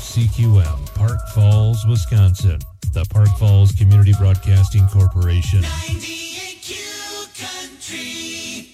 CQM, Park Falls, Wisconsin. The Park Falls Community Broadcasting Corporation. 98Q Country.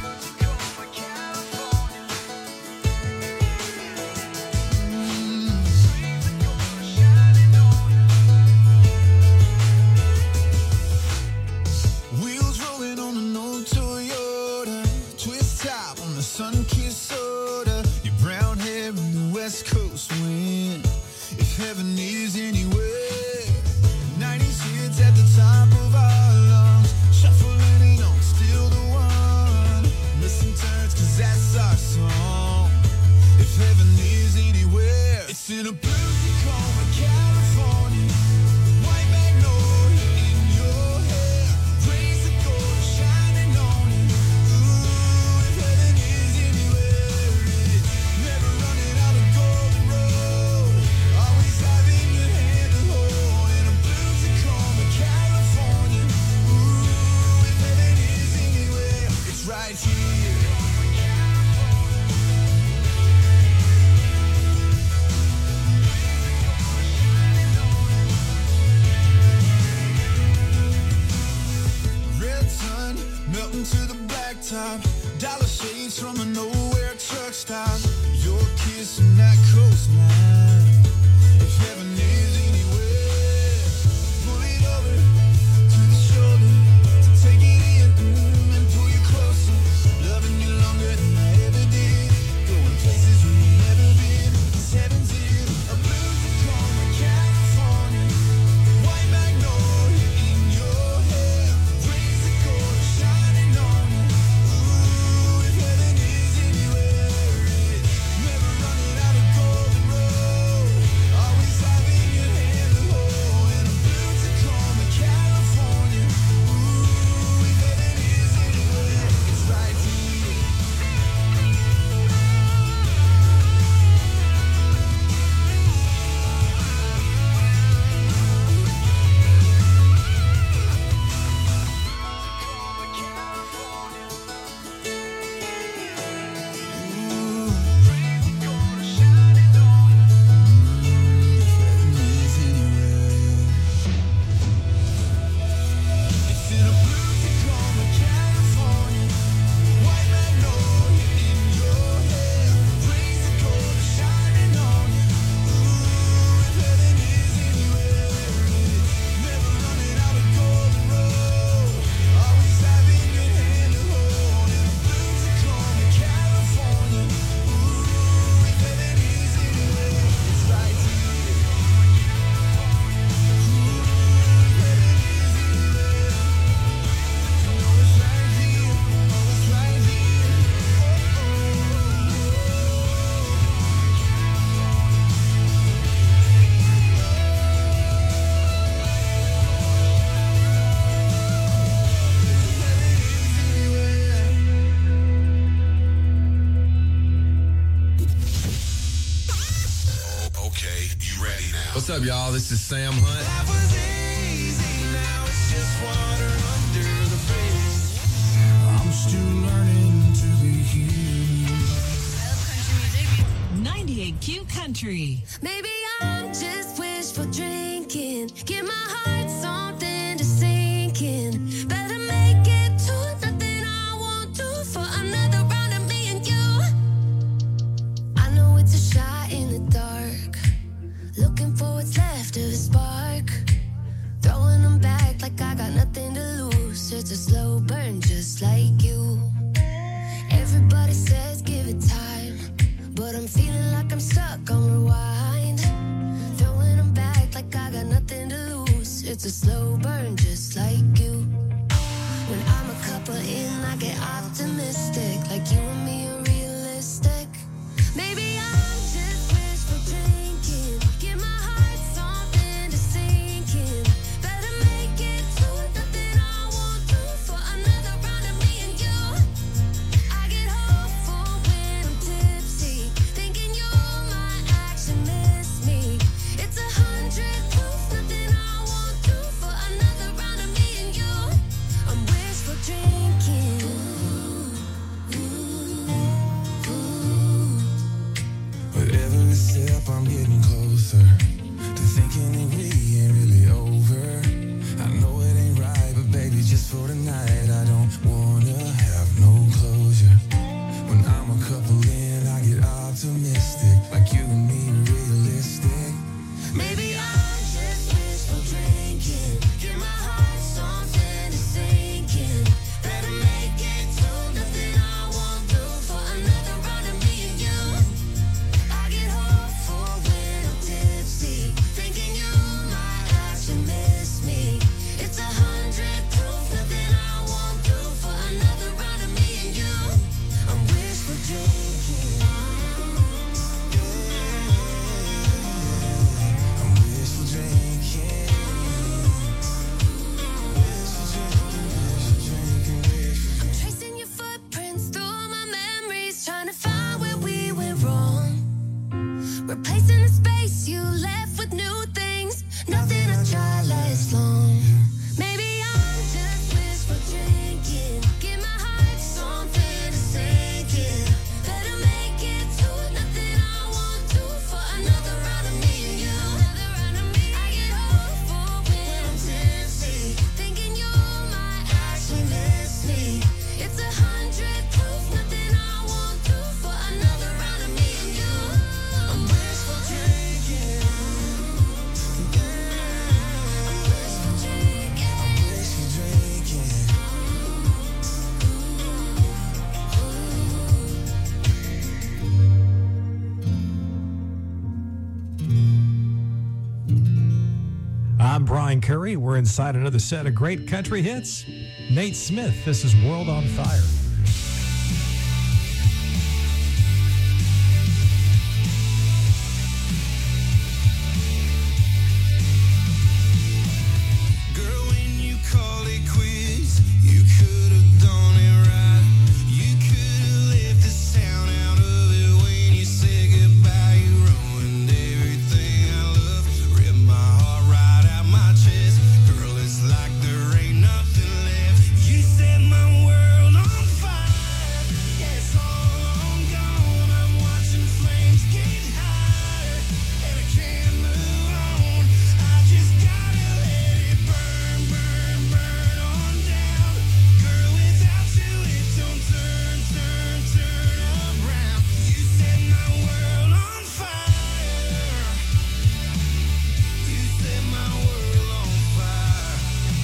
Wheels rolling on an old Toyota, twist top on the sun-kissed soda, your brown hair in the West Coast wind. If heaven is anywhere, 90s hits at the top of our lungs, shuffling it on, still the one. Missing turns, cause that's our song. If heaven is anywhere, it's in a blue Tacoma, California. White magnolia in your hair, raise the gold shining on you. Ooh, if heaven is anywhere, it's never running out of golden road. Always having your hand to hold in a blue Tacoma, California. Ooh, if heaven is anywhere, it's right here. Red sun melting to the blacktop, dollar shades from a nowhere truck stop. Your kiss and that coastline. If heaven is anywhere, pull it over to the shoulder to take it in and pull you closer. Loving you longer than I ever did. Going places we've never been. It's heaven's in a blue Tacoma, California. White magnolia in your hair, raise the gold shining on you. Ooh, if heaven is anywhere, it's never running out of golden road. Always having your hand to hold in a blue Tacoma, California. Ooh, if heaven is anywhere, it's right here. It's in a blue Tacoma, California. White magnolia in your hair, raise the gold shining on you. Ooh, if heaven is anywhere, it's never running out of golden road. Always having your hand to hold in a blue Tacoma, California. Ooh, if heaven is anywhere, it's right here. Ooh, if heaven is anywhere, you know it's right here. Oh, it's right here. Okay, you ready now? What's up, y'all? This is Sam Hunt. That was easy, now it's just water under the bridge. I'm still learning to be here. I love country music. 98Q Country. Maybe I'm just wishful drinking. Give my heart something to sink in. Better make it to nothing I won't do for another round of me and you. I know it's a shot in the dark. Looking for what's left of a spark. Throwing them back like I got nothing to lose. It's a slow burn just like you. Everybody says give it time, but I'm feeling like I'm stuck on rewind. Throwing them back like I got nothing to lose. It's a slow burn just like you. When I'm a couple in, I get optimistic. Like you and me are realistic. Maybe I'm just wishful drinking. Give my heart something to sink in. Better make it to nothing I won't do for another round of me and you. I get hopeful when I'm tipsy, thinking you might actually miss me. It's 100 proof, nothing I won't do for another round of me and you. I'm wishful drinking. Ooh, ooh, ooh. wanna have no closure. When I'm a couple in, I get optimistic, like you and me are realistic. Maybe I'm just wishful drinking. Give my heart something to sink in. Better make it to nothing I won't do for another round of me and you. I get hopeful when I'm tipsy, thinking you might actually miss me. It's 100 proof, nothing I won't do for another round of me and you. I'm wishful drinking. I'm wishful drinking. I'm tracing your footprints through my memories, trying to find where we went wrong. Replacing the space you left with new things. Nothing I tried lasts long. Maybe I'm just wishful drinking. Give my heart something to sink in. Better make it to nothing I won't do for another round of me and you. Another round of me. I get hopeful when I'm tipsy, thinking you might actually miss me. It's 100 proof, nothing I won't do for another round of me and you. I'm wishful drinking. I'm wishful drinking. I'm wishful drinking. I'm Brian Curry. We're inside another set of great country hits. Nate Smith, this is World on Fire. Girl, when you call it quits, you could have done it right. You could have left the sound out of it when you said goodbye. You ruined everything I love, ripped my heart right out my chest. Girl, it's like there ain't nothing left. You set my world on fire. Yeah, it's all gone. I'm watching flames get higher, and I can't move on. I just gotta let it burn, burn, burn on down. Girl, without you, it don't turn, turn, turn around. You set my world on fire. You set my world on fire.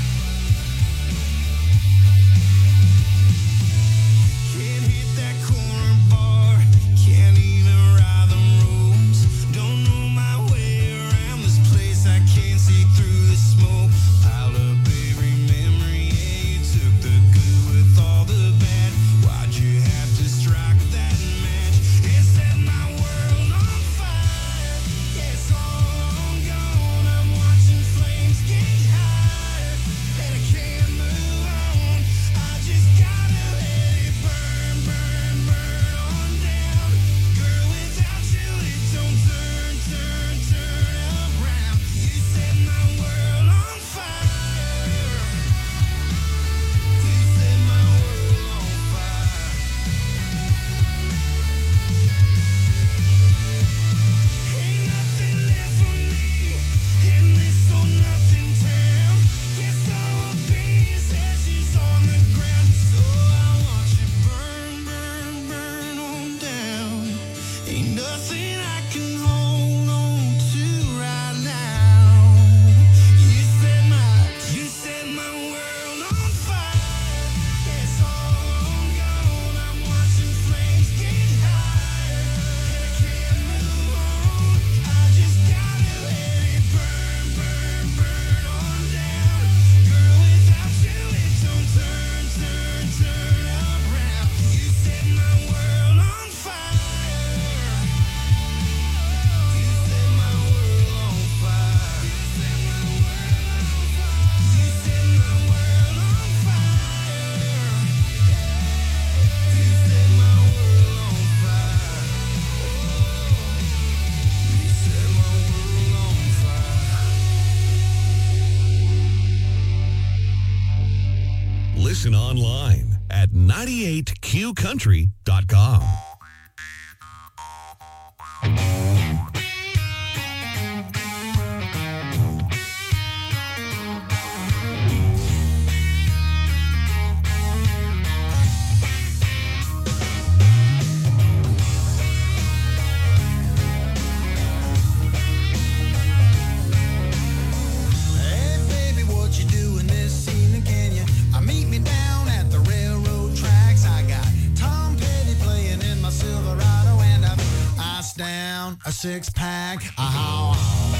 Can't hit that corner bar, can't even ride the roads. Don't know my way around this place, I can't see through the smoke. Piled up every memory, yeah, you took the good with all the bad. Why'd you have to strike that match? It set my world on fire. Yeah, it's all gone. I'm watching flames get higher, and I can't move on. I just gotta let it burn, burn, burn on down. Girl, without you, it don't turn, turn, turn around. You set my world on fire. You set my world on fire. Ain't nothing left for me in this or nothing town. Guess all I'll be is ashes on the ground. So I watch it burn, burn, burn on down. Ain't nothing I can hold on to right now. You set my world on fire. Yeah, it's all gone. I'm watching flames get higher, and I can't move on. I just gotta let it burn, burn, burn on down. Girl, without you, it don't turn, turn, turn around. You set my world on fire. You set my world on fire. You set my world on fire. You set my world on fire. You set my world on fire. Listen online at 98qcountry.com. down a six-pack. Oh.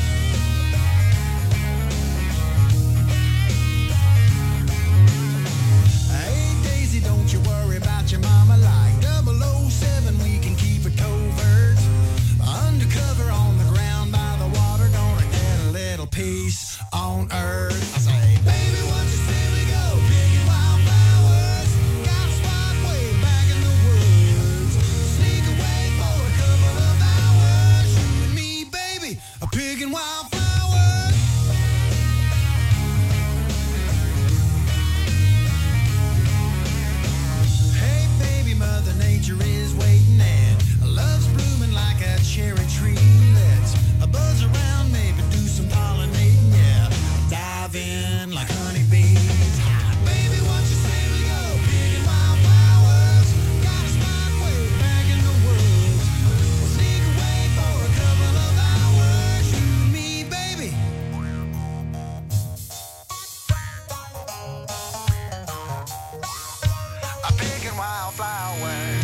Hey, Daisy, don't you worry about your mama. Like 007, we can keep it covert. Undercover on the ground by the water, gonna get a little peace on earth. I say, baby, what you say we go? Picking wildflowers. Got a spot way back in the woods. Sneak away for a couple of hours. You and me, baby, are picking wildflowers. Hey, baby, Mother Nature is waiting and love's blooming like a cherry tree. Let's buzz around, maybe do some pollinating, yeah. Dive in like honeybees. Baby, what you say we go? Picking wildflowers. Got a spot way back in the woods. We'll sneak away for a couple of hours. You and me, baby. I'm picking wildflowers.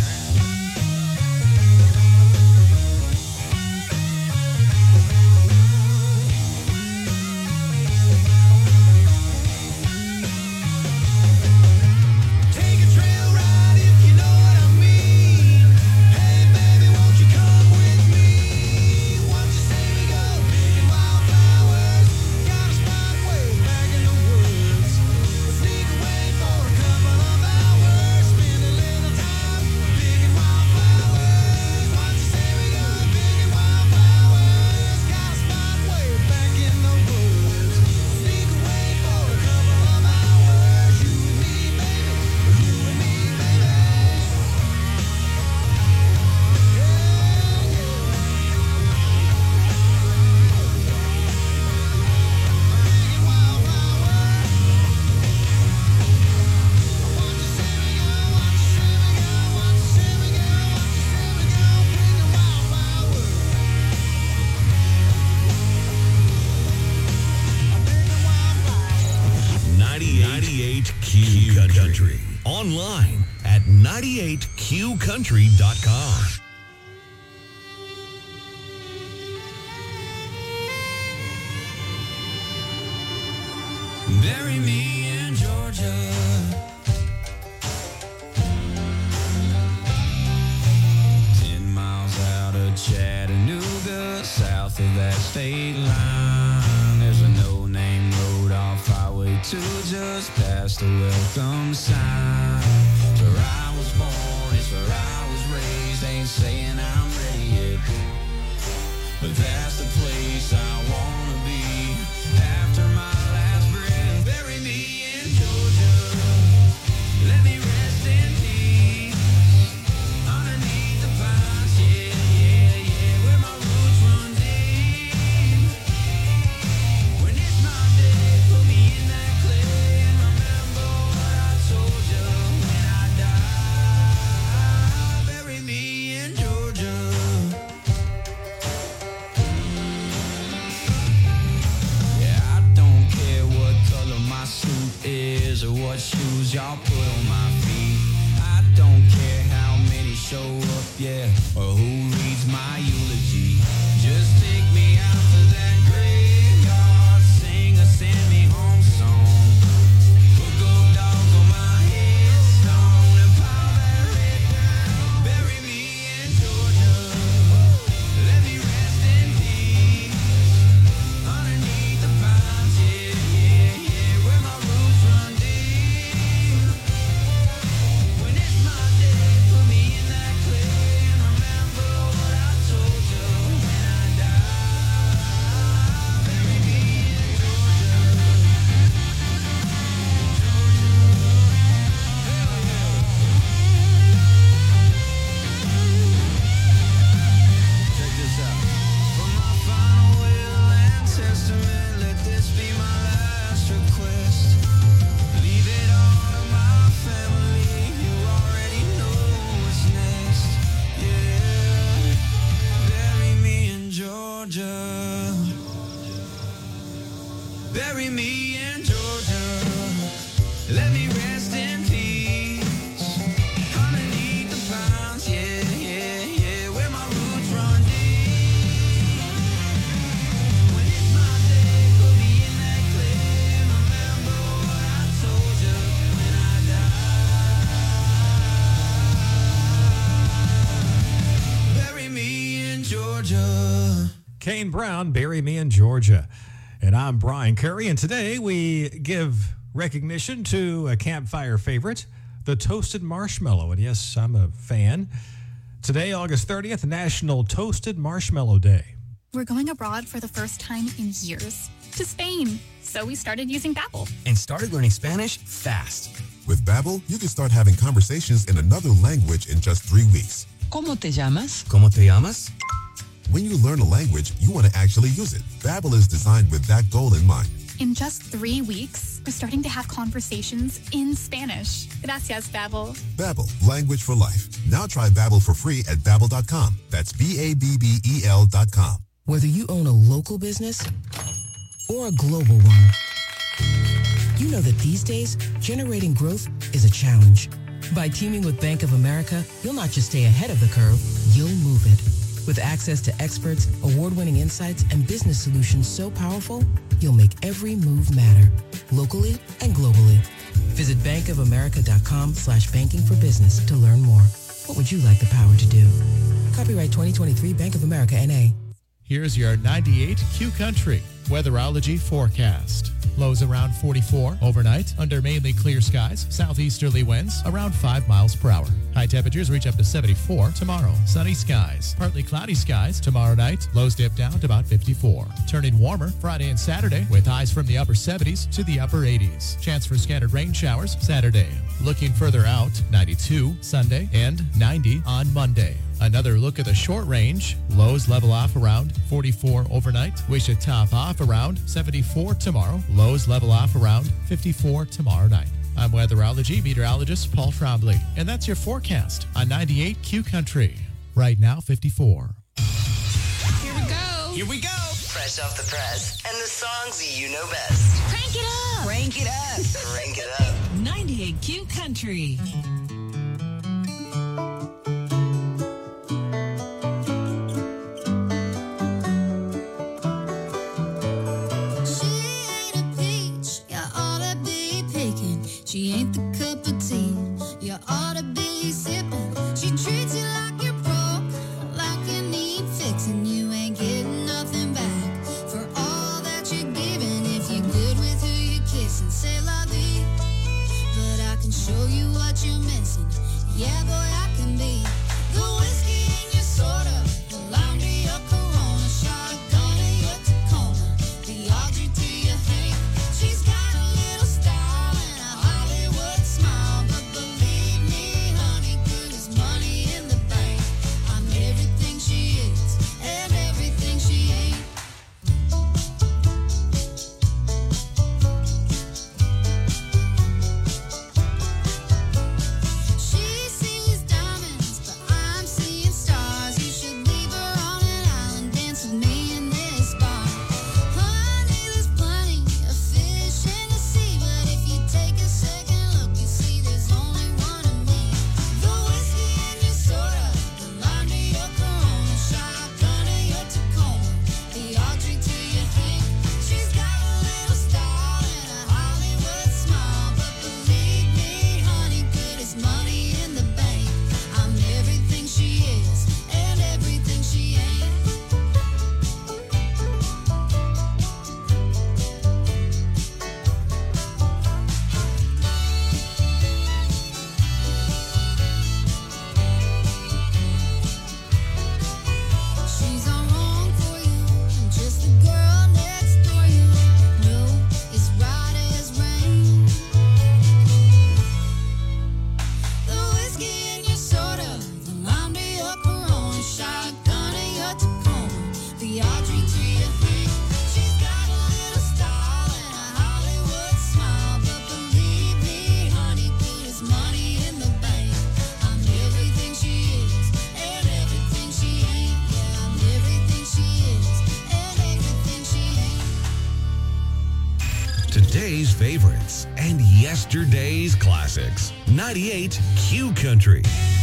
Take a trail ride if you know what I mean. Hey, baby, won't you come with me? What you say we go? Picking wildflowers. Got a spot way back in the woods. We'll sneak away for a couple of hours. Spend a little time picking wildflowers. What you say we go? Picking wildflowers. Got a spot way back in the woods. Sneak away for a couple of hours. You and me, baby. You and me, baby. Q Country. Online at 98qcountry.com. Bury me in Georgia. 10 miles out of Chattanooga, south of that state line. There's a no-name road off Highway 2 just past the welcome sign. It's where I was born, it's where I was raised. Ain't saying I'm ready yet, but that's the place I wanna be after my last breath. Bury me in Georgia. Let me rest in peace underneath the pines. Yeah, yeah, yeah, where my roots run deep. When it's my day, put me in that clay and remember what I told you when I die. Bury me in Georgia. Yeah, I don't care what color my suit is or what shoes y'all put on my feet. I don't care how many show up, yeah, or who reads my eulogy. Just take me out to that graveyard, sing a send me home song. Put gold dogs on my headstone and pile that red down. Bury me in Georgia. Let me rest in peace underneath the pines. Yeah, yeah, yeah, where my roots run deep. When it's my day, put me in that clay and remember what I told you when I die. Kane Brown, Bury Me in Georgia. And I'm Brian Curry, and today we give recognition to a campfire favorite, the toasted marshmallow. And yes, I'm a fan. Today, August 30th, National Toasted Marshmallow Day. We're going abroad for the first time in years, to Spain. So we started using Babbel. And started learning Spanish fast. With Babbel, you can start having conversations in another language in just 3 weeks. ¿Cómo te llamas? ¿Cómo te llamas? When you learn a language, you want to actually use it. Babbel is designed with that goal in mind. In just 3 weeks, we're starting to have conversations in Spanish. Gracias, Babbel. Babbel, language for life. Now try Babbel for free at Babbel.com. That's Babbel.com. Whether you own a local business or a global one, you know that these days, generating growth is a challenge. By teaming with Bank of America, you'll not just stay ahead of the curve, you'll move it. With access to experts, award-winning insights, and business solutions so powerful, you'll make every move matter, locally and globally. Visit bankofamerica.com/banking for business to learn more. What would you like the power to do? Copyright 2023 Bank of America, N.A. Here's your 98 Q Country weatherology forecast. Lows around 44 overnight under mainly clear skies. Southeasterly winds around 5 miles per hour. High temperatures reach up to 74 tomorrow. Sunny skies, partly cloudy skies tomorrow night. Lows dip down to about 54. Turning warmer Friday and Saturday with highs from the upper 70s to the upper 80s. Chance for scattered rain showers Saturday. Looking further out, 92 Sunday and 90 on Monday. Another look at the short range. Lows level off around 44 overnight. We should top off around 74 tomorrow. Lows level off around 54 tomorrow night. I'm weatherology meteorologist Paul Trombley, and that's your forecast on 98 Q Country. Right now, 54. Here we go. Here we go. Fresh off the press and the songs you know best. Crank it up. Crank it up. Crank it up. 98 Q Country. She ain't the cup of tea you ought to be sipping. She treats you like you're broke, like you need fixing. You ain't getting nothing back for all that you're giving. If you're good with who you're kissing, say la vie. But I can show you what you're missing. Yeah, boy, I can be the whiskey in your soda, the lime to your Corona, shotgun in your Tacoma, the Audrey to your Hank. She's got a little style and a Hollywood smile, but believe me, honey, good as money in the bank. I'm everything she is and everything she ain't. She sees diamonds, but I'm seeing stars. You should leave her on an island, dance with me in this bar. Honey, there's plenty of fish in the sea, but if you take a second look, you see there's only one of me. The whiskey in your soda, the lime to your Corona, shotgun in your Tacoma, the Audrey to your Hank. She's got a little style and a Hollywood smile, but believe me, honey, good as money in the bank. I'm everything she is and everything she ain't. She's all wrong for you, I'm just the girl next door. You know it's right as rain. The whiskey in your soda, the lime to your Corona, shotgun in your Tacoma, the Audrey to your Hank. She's got a little style and a Hollywood smile, but believe me, honey, good as money in the bank. I'm everything she is and everything she ain't. Yeah, I'm everything she is and everything she ain't. Today's favorites and yesterday's classics. 98 Q Country.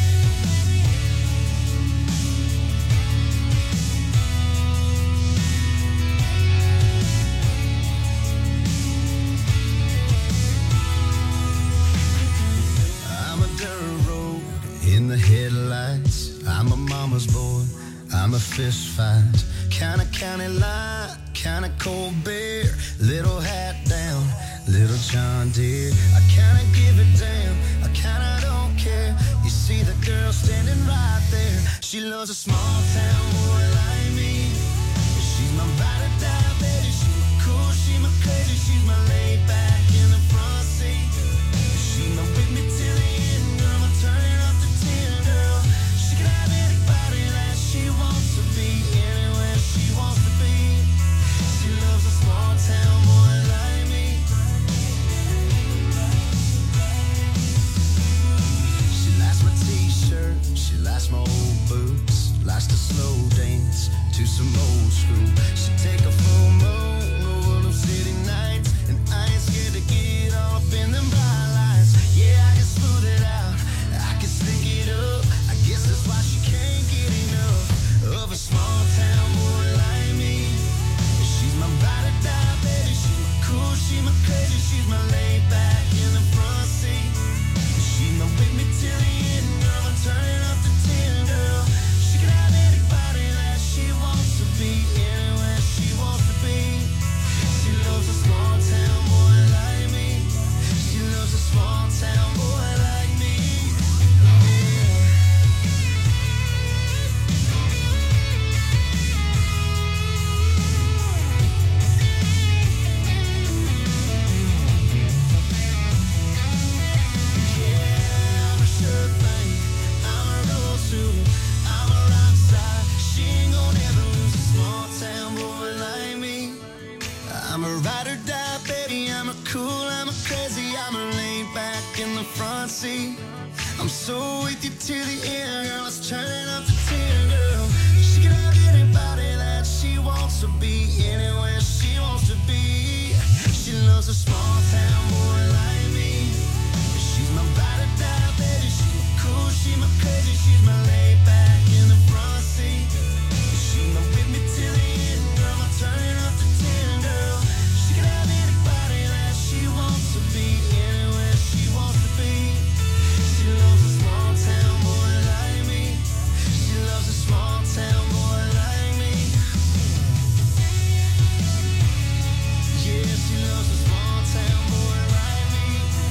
I'm a dirt road in the headlights. I'm a mama's boy. I'm a fist fight Kinda county line, kinda cold beer. Little hat down, little John Deere. I kinda give a damn, I kinda don't care. You see the girl standing right there. She loves a small town boy like me. She's my ride or die baby. She's my cool, she's my crazy. She's my laid back in the front seat. She's my with me till the end, girl. I'm turning up the 10, girl. She can have anybody that she wants to be, anywhere she wants to be. She loves a small town boy like me. She likes my t-shirt, she likes my old boots, likes to slow dance to some old school. She take a full moon over them city nights, and I ain't scared to get all up in them bright lights. Yeah, I can smooth it out, I can slick it up. I guess that's why she can't get enough of a small town boy like me. She's my ride or die baby. She's my cool, she's my crazy. She's my laid back in the front seat. She's my with me till the end, girl. I'm turning up the 10, girl. She can have anybody that she wants to be, anywhere she wants to be. She loves a small town boy like me. She loves a small town boy like me. Yeah, I'm a sure thing. I'm a real too. I'm a rock star. She ain't gonna ever lose a small town boy like me. I'm a ride or die, baby. I'm a cool, I'm a crazy. I'm a laid back in the front seat. I'm so with you till the end, girl. It's turning up the 10, girl. She can have anybody that she wants to be, anywhere she wants to be. She loves a small town boy like me. She's my ride or die, baby. She's my cool, she's my crazy. She's my laid back in the front seat. She's my with me till the end, girl. I'm turning up the 10, girl. She can have anybody that she wants to be, anywhere she wants to be. She loves a small town boy like me. She loves a small town boy like me. Yeah, she loves a small town boy like me.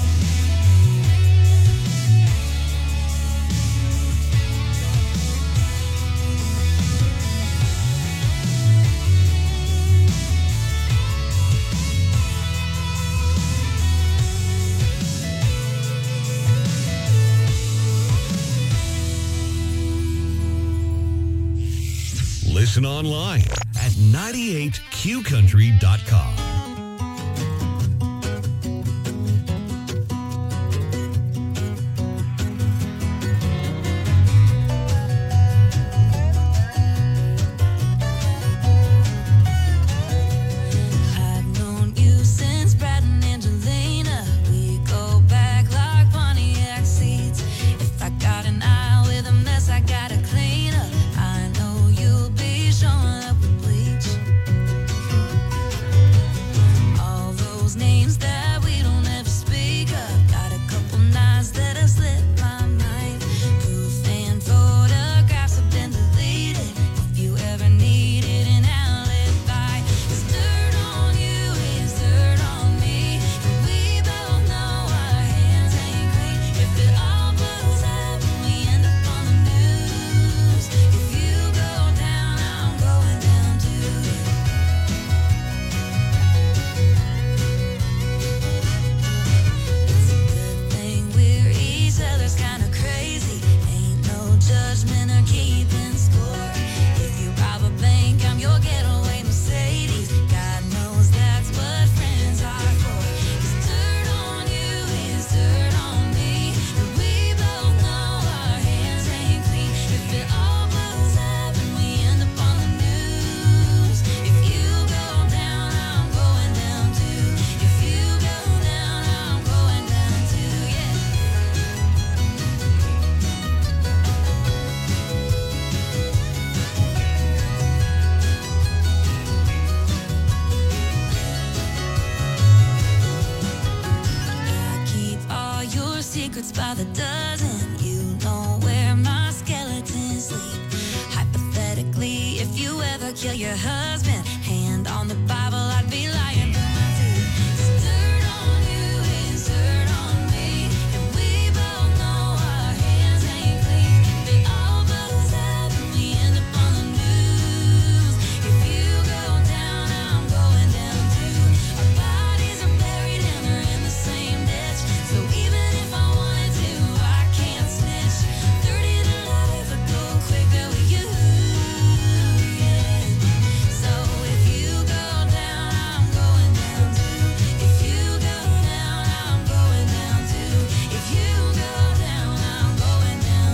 Listen online at 98qcountry.com. I've known you since Brad and Angelina. We go back like Pontiac seats. If I got an eye with a mess, I gotta clean up. I know you'll be showing up with bleach. All those names that we don't ever speak of. Got a couple nights that have slipped my mind. Proof and photographs have been deleted. If you ever needed an alibi, it's dirt on you, it's dirt on me. And we both know our hands ain't clean. If it all blows up and we end up on the news, if you go down, I'm going down too. It's a good thing we're each other's kind of crazy. Ain't no judgment or keeping score. If you rob a bank, I'm your getaway Mercedes. God knows that's what friends are for. It's dirt on you, it's dirt on me. And we both know our hands ain't clean. If it all blows up and we end up on the news, if you go down, I'm going down too. If you go down, I'm going down too, yeah. I keep all your secrets by the dozen. You know where my skeletons sleep. Hypothetically, if you ever kill your husband. Hand on the Bible, I'd be lying through my teeth. 'Cause dirt on you is dirt on me, and we both know our hands ain't clean. They all but us out and we end up on the news. If you go down, I'm going down too. Our bodies are buried and they're in the same ditch. So even if I wanted to, I can't snitch. 30 to life, I go quicker with you. Yeah. So if you go down, I'm going down too. If you go down, I'm going down too. If you go down, I'm going down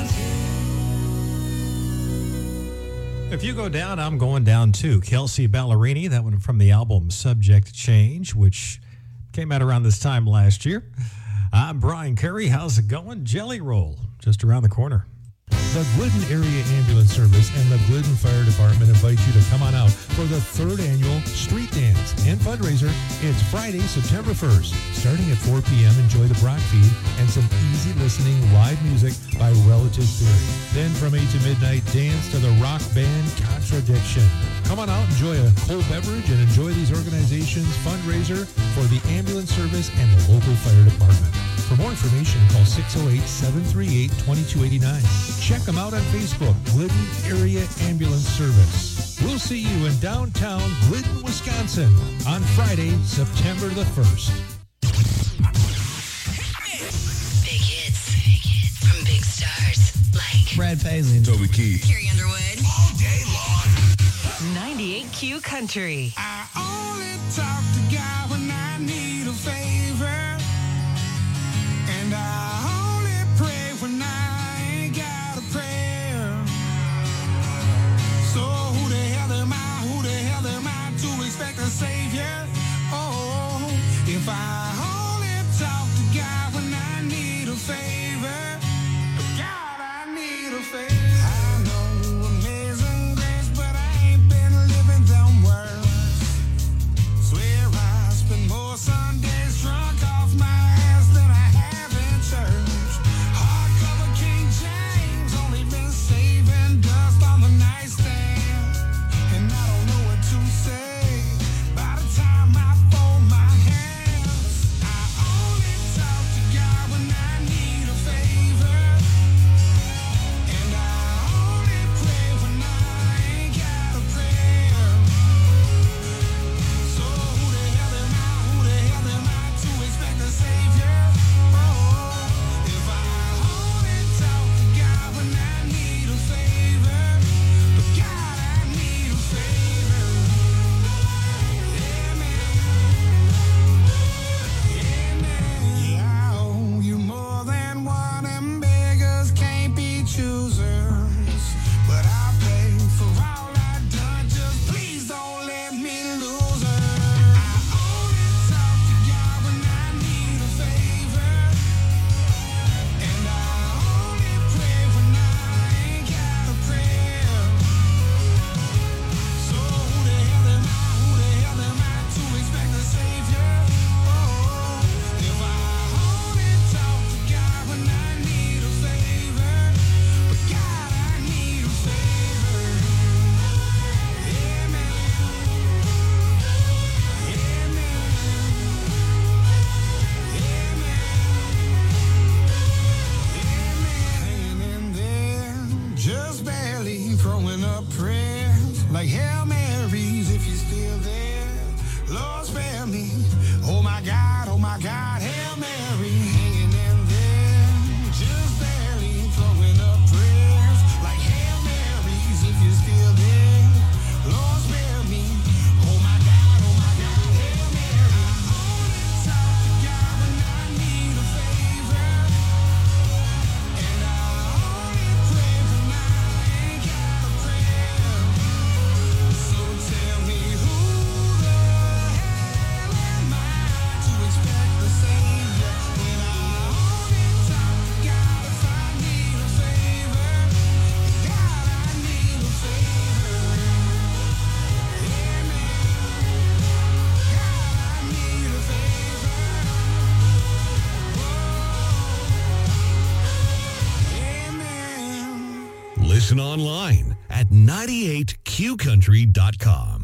too. If you go down, I'm going down too. Kelsey Ballerini, that one from the album Subject Change, which came out around this time last year. I'm Brian Curry. How's it going? Jelly Roll, just around the corner. The Glidden Area Ambulance Service and the Glidden Fire Department invite you to come on out for the 3rd annual Street Dance and Fundraiser. It's Friday, September 1st. Starting at 4 p.m., enjoy the Brock feed and some easy listening live music by Relative Theory. Then from 8 to midnight, dance to the rock band Contradiction. Come on out, enjoy a cold beverage, and enjoy these organizations' fundraiser for the ambulance service and the local fire department. For more information, call 608-738-2289. Check them out on Facebook, Glidden Area Ambulance Service. We'll see you in downtown Glidden, Wisconsin on Friday, September the 1st. Big hits from big stars like Brad Paisley, Toby Keith, Carrie Underwood. all day long. 98Q Country. I only talk to God when I need a favor, and I only pray when I ain't got a prayer. So who the hell am I? Who the hell am I to expect a savior? Oh, if I only talk to God when I need a favor, God, I need a favor. I know amazing grace, but I ain't been living them words. Swear I spend more Sundays drunk off my ass than I have in church. Hardcover King James, only been saving dust on the nightstand, and I don't know what to say by the time I fold my hands. I only talk to God when I need a favor, and I only pray when I ain't got a prayer. So who the hell am I? Who the hell am I to expect a savior? Oh, if I only talk to God when I need a favor, but God, I need a favor. Yeah, man. Yeah, man. Yeah, I owe you more than one, and beggars can't be choosers. But I pay for all I done, just please don't let me lose her. I only talk to God when I need a favor, and I only pray when I ain't got a prayer. So who the hell am I? Who the hell am I to expect a savior? Oh, if I only talk to God when I need a favor, but God, I need a favor. Yeah, man. Yeah, man. Yeah, man. Hanging in there, just barely throwing up prayers like Hail Marys if you're still there. Lord, spare me. Oh my God, Hail Mary. Hanging in there, just barely throwing up prayers like Hail Marys if you're still there. Lord, spare me. Oh my God, Hail Mary. I only talk to God when I need a favor, and I only pray when I ain't got a prayer. So tell me who the hell am I to expect the same? Listen online at 98qcountry.com.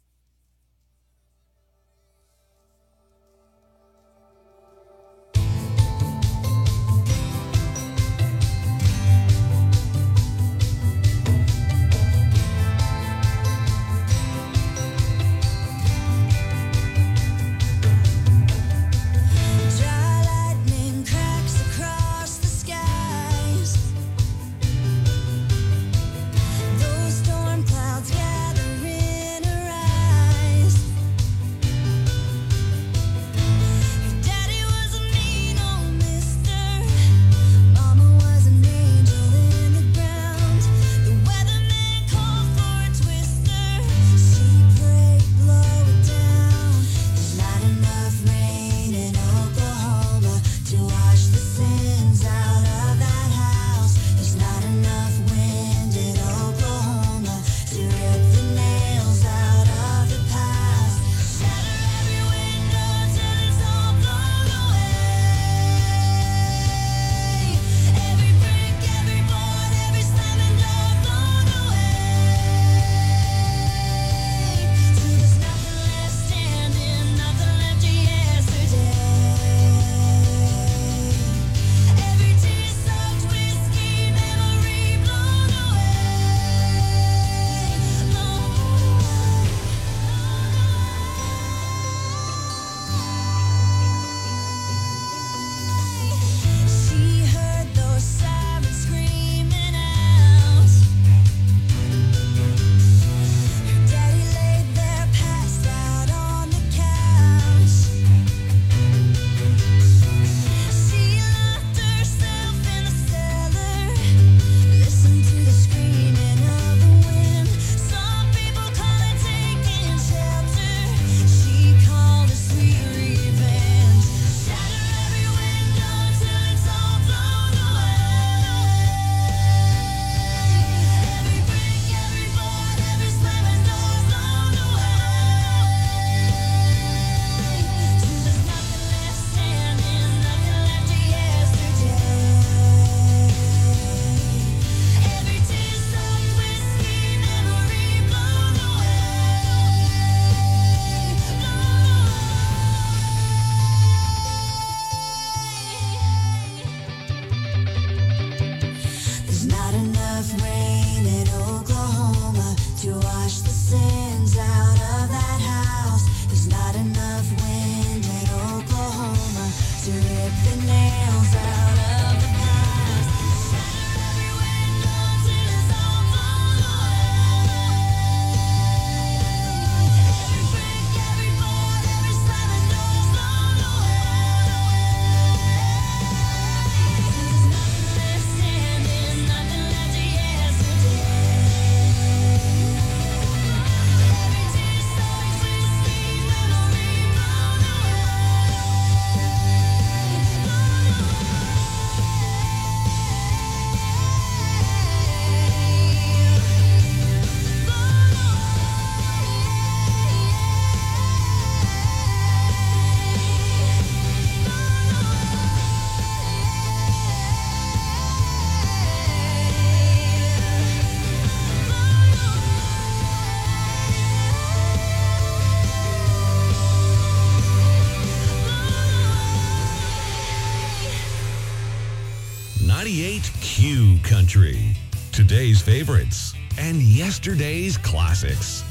Q Country. Today's favorites and yesterday's classics.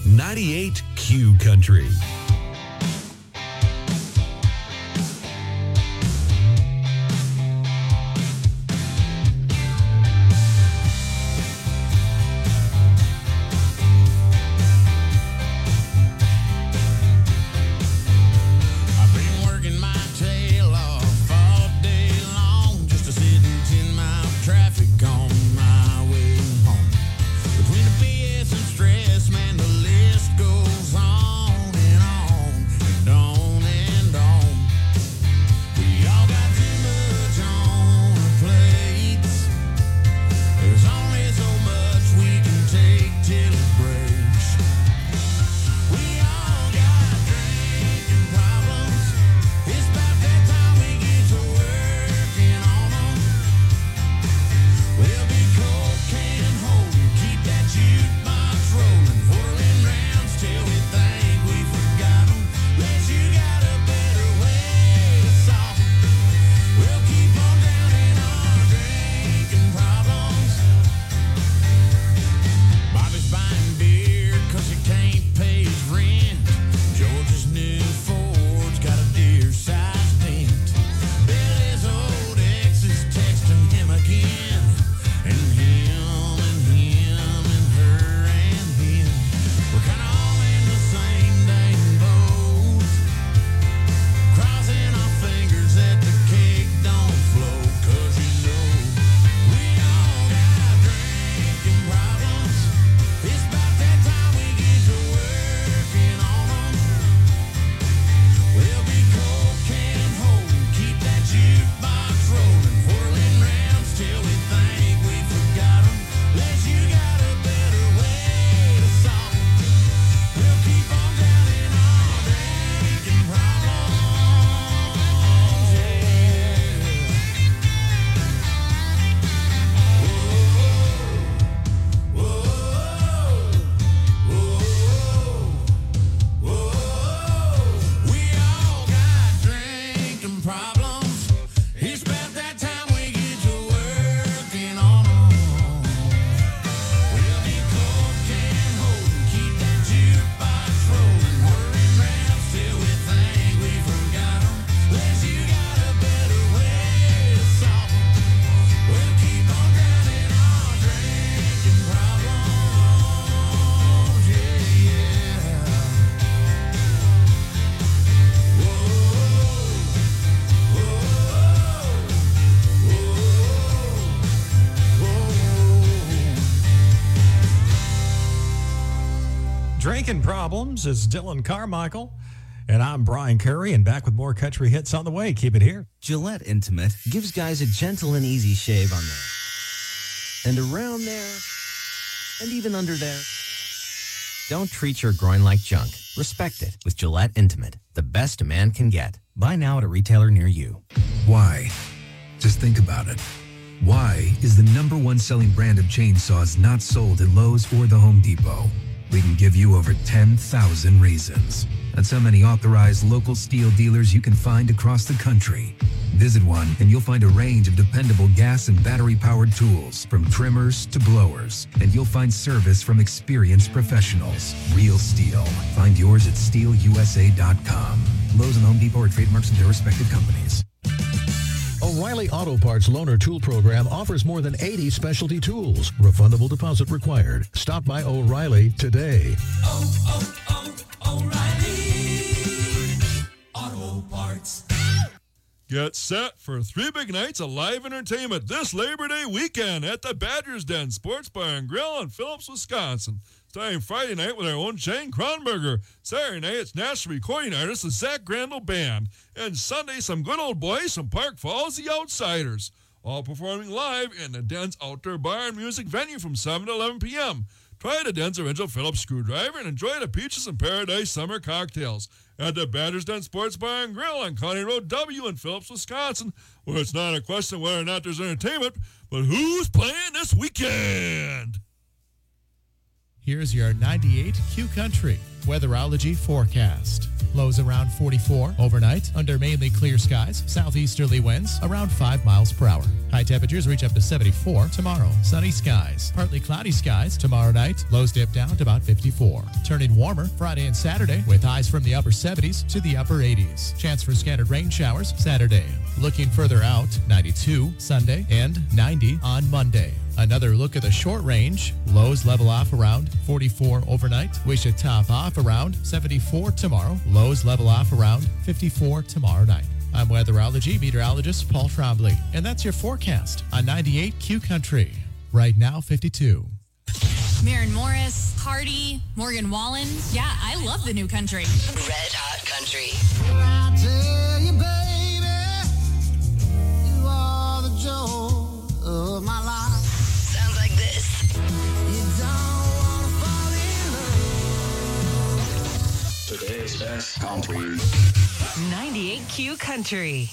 98 Q Country. Between the BS and stress, man, the list goes on and on. drinking problems. It's Dylan Carmichael. And I'm Brian Curry, and back with more country hits on the way. Keep it here. Gillette Intimate gives guys a gentle and easy shave on there. And around there. And even under there. Don't treat your groin like junk. Respect it with Gillette Intimate, the best a man can get. Buy now at a retailer near you. Why? Just think about it. Why is the #1 selling brand of chainsaws not sold at Lowe's or the Home Depot? We can give you over 10,000 reasons. That's how many authorized local steel dealers you can find across the country. Visit one and you'll find a range of dependable gas and battery-powered tools, from trimmers to blowers. And you'll find service from experienced professionals. Real steel. Find yours at steelusa.com. Lowe's and Home Depot are trademarks of their respective companies. O'Reilly Auto Parts Loaner Tool Program offers more than 80 specialty tools. Refundable deposit required. Stop by O'Reilly today. O'Reilly Auto Parts. Get set for 3 big nights of live entertainment this Labor Day weekend at the Badger's Den Sports Bar and Grill in Phillips, Wisconsin. Starting Friday night with our own Shane Kronberger. Saturday night, it's national recording artist the Zach Grandel Band. And Sunday, some good old boys from Park Falls, the Outsiders. All performing live in the Den's Outdoor Bar and Music venue from 7 to 11 p.m. Try the Den's original Phillips screwdriver and enjoy the Peaches in Paradise summer cocktails at the Badger's Den Sports Bar and Grill on County Road W in Phillips, Wisconsin, where it's not a question of whether or not there's entertainment, but who's playing this weekend. Here's your 98 Q Country weatherology forecast. Lows around 44 overnight under mainly clear skies. Southeasterly winds around 5 miles per hour. High temperatures reach up to 74 tomorrow. Sunny skies. Partly cloudy skies tomorrow night. Lows dip down to about 54. Turning warmer Friday and Saturday with highs from the upper 70s to the upper 80s. Chance for scattered rain showers Saturday. Looking further out, 92 Sunday and 90 on Monday. Another look at the short range. Lows level off around 44 overnight. We should top off around 74 tomorrow. Lows level off around 54 tomorrow night. I'm weatherology meteorologist Paul Trombley, and that's your forecast on 98 Q Country. Right now, 52. Maren Morris, Hardy, Morgan Wallen. Yeah, I love the new country. Red Hot Country. I tell you, baby, you are the joy of my life. Sounds like this. You don't wanna fall in love. Today's best country. 98Q Country.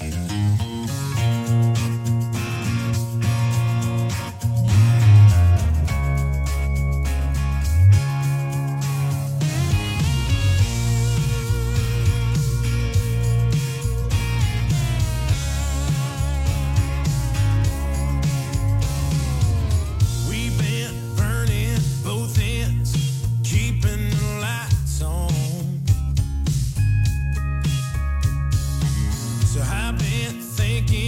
We've been burning both ends, keeping the lights on. So I've been thinking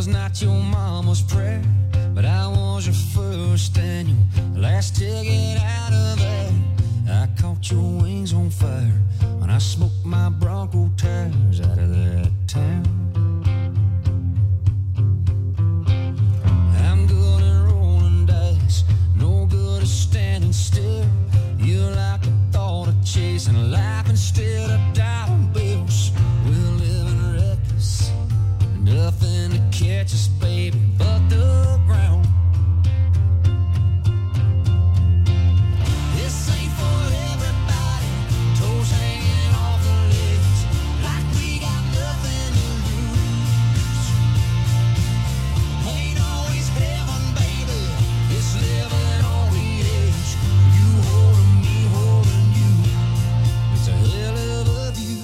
was not your mama's prayer, but I was your first and your last ticket out of there. I caught your wings on fire when I smoked my Bronco tires out of that town. I'm good at rolling dice, no good at standing still. You're like the thought of chasing life instead of dollar bills. We're living reckless, nothing to catch us, baby, but the ground. This ain't for everybody, toes hanging off the ledge, like we got nothing to lose. Ain't always heaven, baby, it's living on the edge. You holding me, holding you, it's a hell of a view.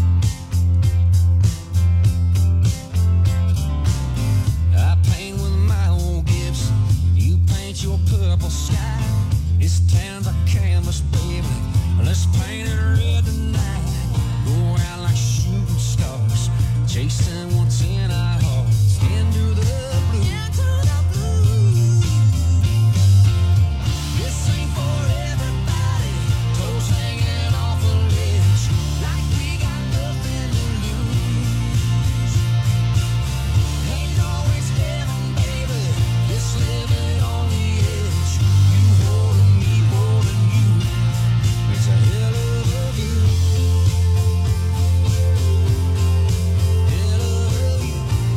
I paint with my old Gibson, you paint your purple sky. This town's a canvas, baby, let's paint it red tonight. Go out like shooting stars, chasing what's in our hearts, into the blue. This ain't for everybody, toes hanging off a ledge, like we got nothing to lose. Ain't always heaven, baby, it's living on the edge. You holding me, holding you, it's a hell of a view. Hell of a view.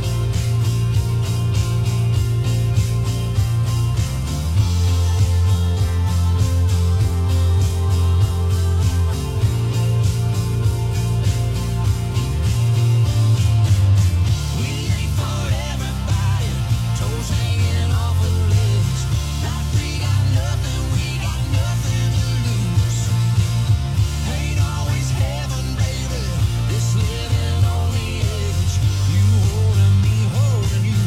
We ain't for everybody, toes hanging off a ledge, like we got nothing to lose. Ain't always heaven, baby, it's living on the edge. You holding me, holding you,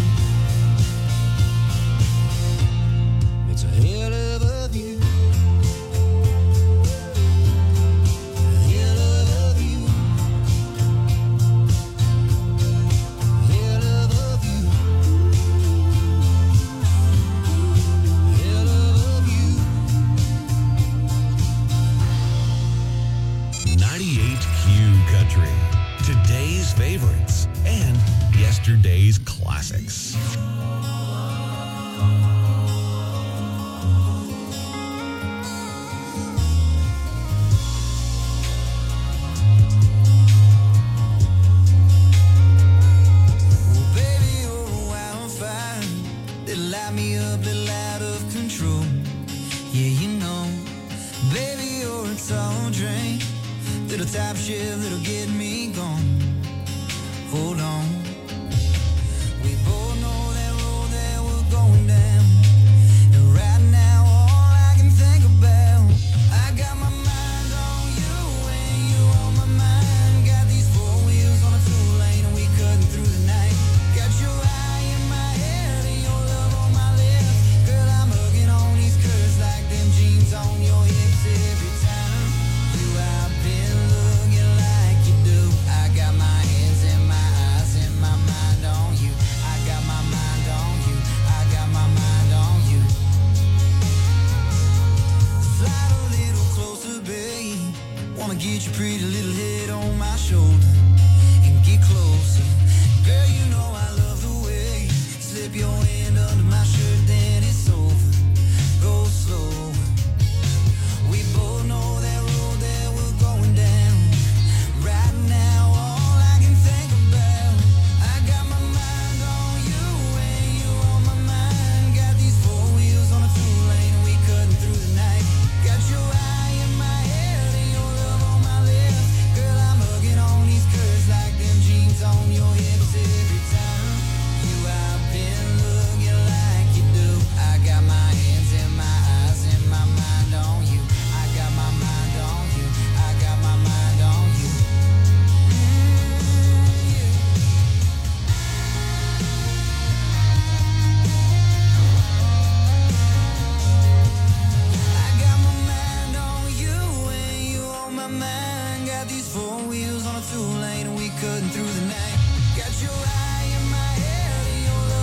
it's a hell of a view. Hell of a view. Hell of a view. Hell of a view. 98Q Country. Today's favorites and yesterday's classics. Well, baby, you're a wildfire that light me up, little out of control. Yeah, you know, baby, you're a tall drink, little top shelf that'll get me gone. Hold on, we both know that road that we're going down, and right now all I can think about, I got my mind on you and you on my mind. Got these four wheels on a two-lane and we cutting through the night. Got your eye in my head and your love on my lips. Girl, I'm hugging on these curves like them jeans on your hips every time. You have been looking like you do. I got my hands in my eyes and my mind on you. I got my mind on you. I got my mind on you. Slide a little closer, babe. Wanna get your pretty little head on my shoulder and get closer. Girl, you know I love the way you slip your hand under my shirt, then it's over. Go slow. We both know that road that we're going down. Right now, all I can think about, I got my mind on you and you on my mind. Got these four wheels on a two-lane and we cutting through the night. Got your eye in my head and your love on my lips. Girl, I'm hugging on these curves like them jeans on your hips every time. You have been looking like you do. I got my hands in my eyes and my mind on you. I got my mind on you. I got my mind on you. I got my mind on you and you on my mind. Got these four wheels on a two-lane and we cutting through the night. Got your eye in my head and your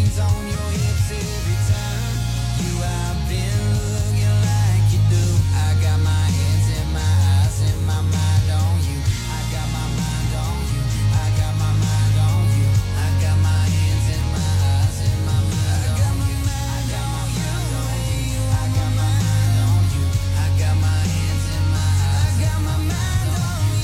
hands on your hips every time you have been looking like you do. I got my hands and my eyes and my mind on you. I got my mind on you. I got my mind on you. I got my hands and my eyes and my mind on you. I got my mind on you. I got my mind on you. I got my hands and my eyes. I got my mind on you.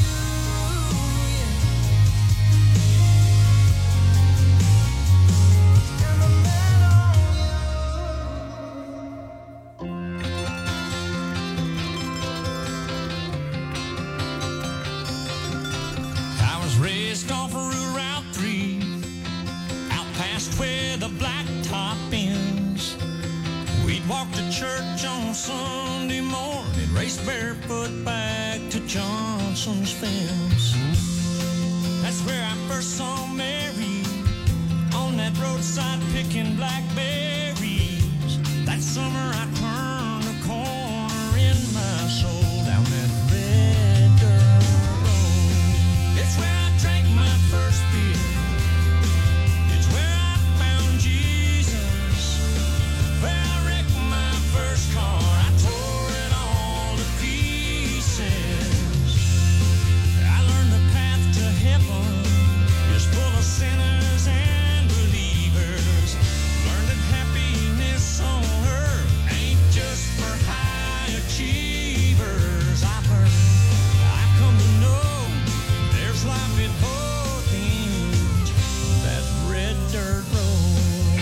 I was raised off of Route 3, out past where the blacktop ends. We'd walk to church on Sunday morning, race barefoot back to Johnson's fence. That's where I first saw Mary, on that roadside picking blackberries. That summer I turned a corner in my soul, down that red dirt road. It's where I drank my first beer. It's where I found Jesus. Where I wrecked my first car. I tore it all to pieces. I learned the path to heaven is full of sinners and believers. Learned that happiness on earth ain't just for high achievers. I come to know there's life at both ends of that red dirt road.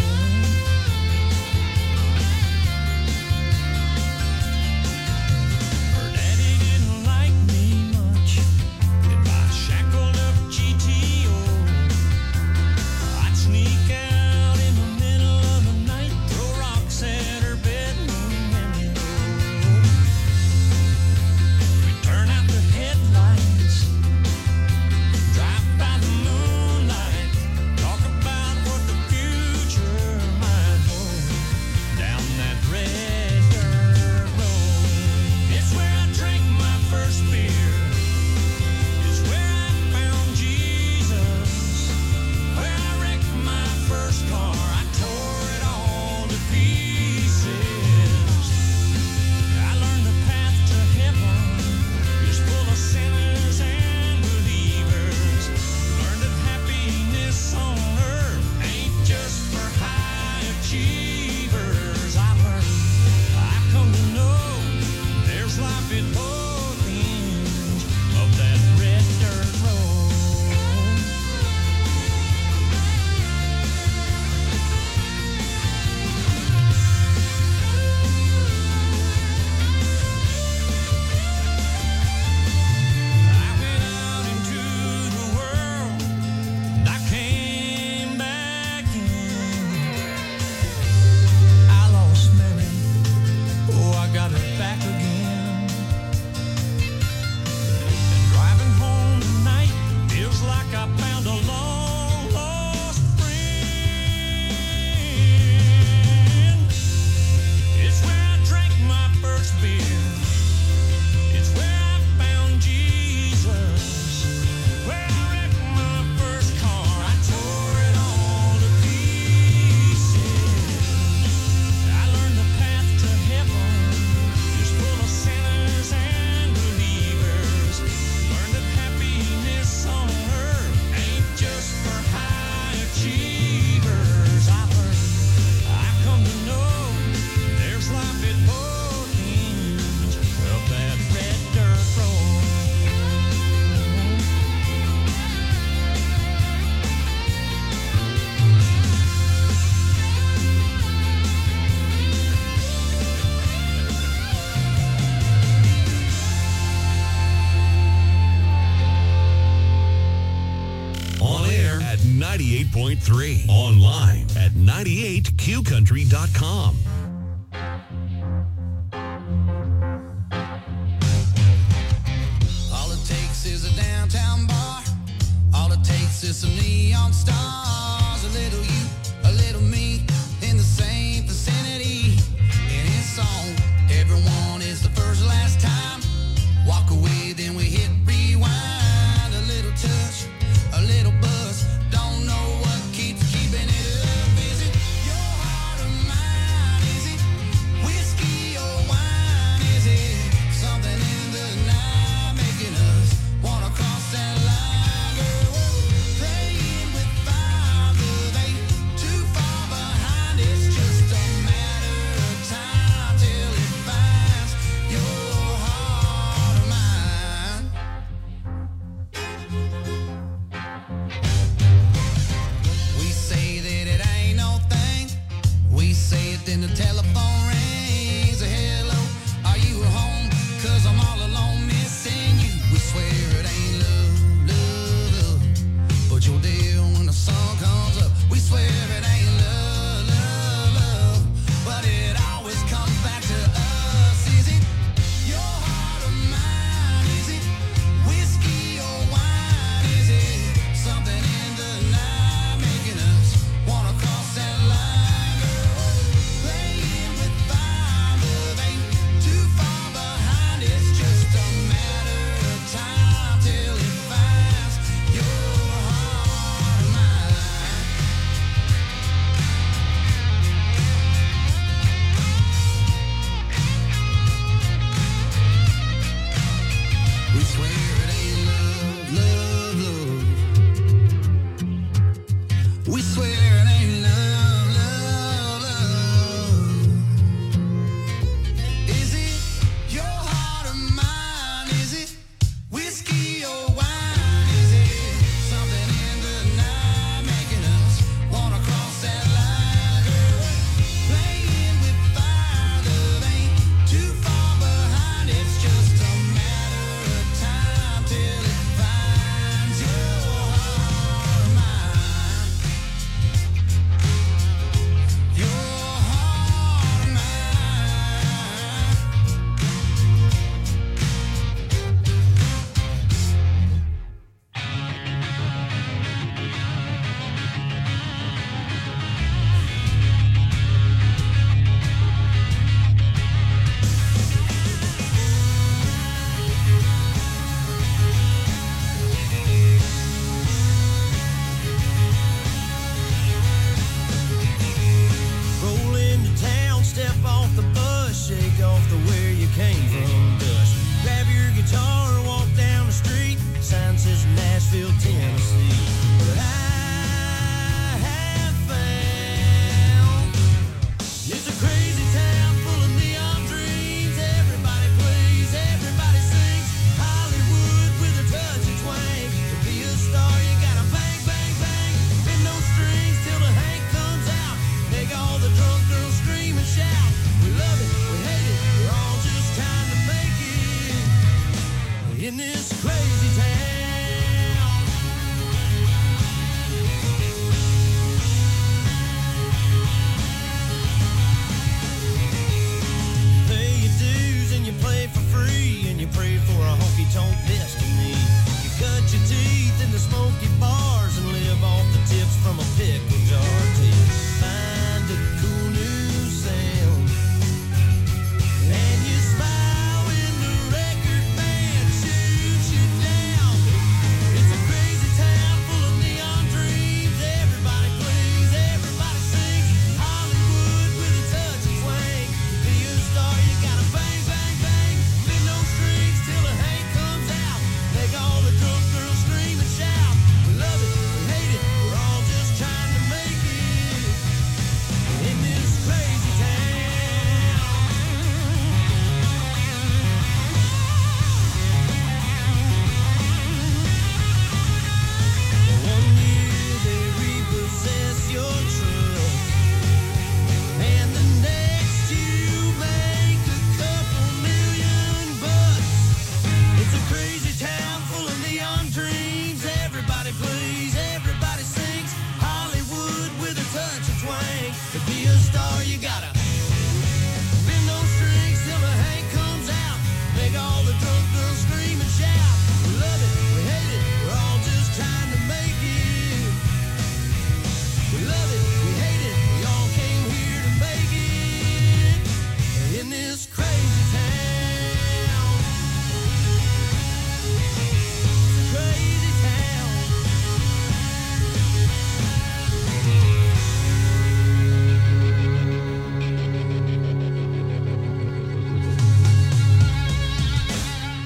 Her daddy didn't like me much. If I shackled up GTO, I'd sneak out in the middle of the night, throw rocks at her bedroom window. We'd turn out the headlights, drive by the moonlight, talk about what the future might hold, down that red dirt road. It's where I drank my first beer. It's where I found Jesus. Where I wrecked my first car. I tore it all to pieces. I learned the path to heaven is full of sinners and believers. Learned that happiness on earth ain't just for high achievers. I come to know there's life at both ends of that red dirt road. I went out into the world and I came back in. I lost Mary, oh I got it back again. And driving home tonight feels like I found a long lost friend. It's where I drank my first beer. It's where I found Jesus. Where I wrecked my first car. I tore it all to pieces. I learned the path to heaven is full of sinners and believers. Learned that happiness on earth ain't just for high achievers. I come to know there's life at both ends of that red dirt road. On air at 98.3. Online at 98qcountry.com. All it takes is a downtown bar. All it takes is some neon stars. A little you, a little me, in the same vicinity. And it's on. Everyone is the first last time. Walk away, then we hit rewind. A little touch, a little buzz. Don't know what keeps keeping it up. Is it then the telephone rings. Hello, are you home? 'Cause I'm all alone missing you. We swear it ain't love, love, love, but you're there when the sun comes up. We swear it ain't love, love, love, but it always comes back to us. Is it your heart or mine? Is it whiskey or wine? Is it something in the night making us wanna cross that line? Girl, playing with fire, love ain't too far behind. It's just a matter of time till it finds your heart or mine. We swear it ain't love, love, love. We swear it ain't love, love, love. Is it your heart or mine? Is it whiskey or wine? Is it something in the night making us wanna cross that line? Girl, playing with fire, love ain't too far behind. It's just a matter of time till it finds your heart or mine. Your heart or mine. Roll into town, step off the bus, shake off the where you came from dust. Grab your guitar, walk down the street. Sign says Nashville, Tennessee.